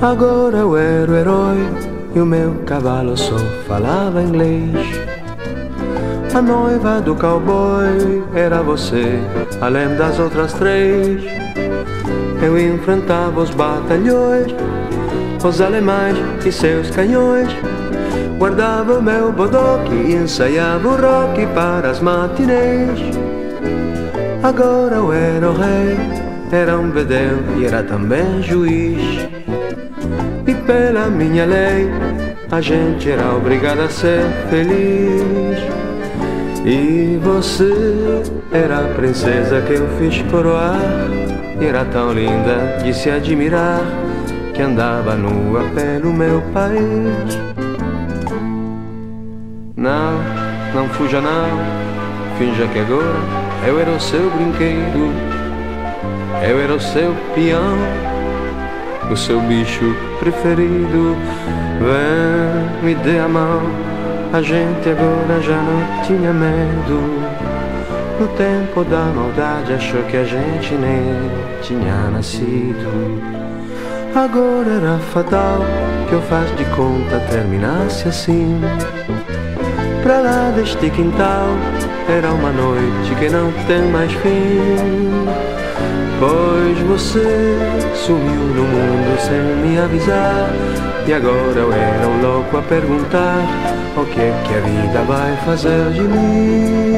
Agora eu era o herói e o meu cavalo só falava inglês. A noiva do cowboy era você, além das outras três. Eu enfrentava os batalhões, os alemães e seus canhões. Guardava o meu bodoque e ensaiava o rock para as matinês. Agora eu era o rei, era um bedel e era também juiz. E pela minha lei, a gente era obrigado a ser feliz. E você era a princesa que eu fiz coroar, e era tão linda de se admirar, que andava nua pelo meu país. Não, não fuja não, finja que agora eu era o seu brinquedo. Eu era o seu peão, o seu bicho preferido. Vem, me dê a mão, a gente agora já não tinha medo. No tempo da maldade achou que a gente nem tinha nascido. Agora era fatal que eu faz de conta terminasse assim. Pra lá deste quintal era uma noite que não tem mais fim. Pois você sumiu no mundo sem me avisar, e agora eu era um louco a perguntar: o que é que a vida vai fazer de mim?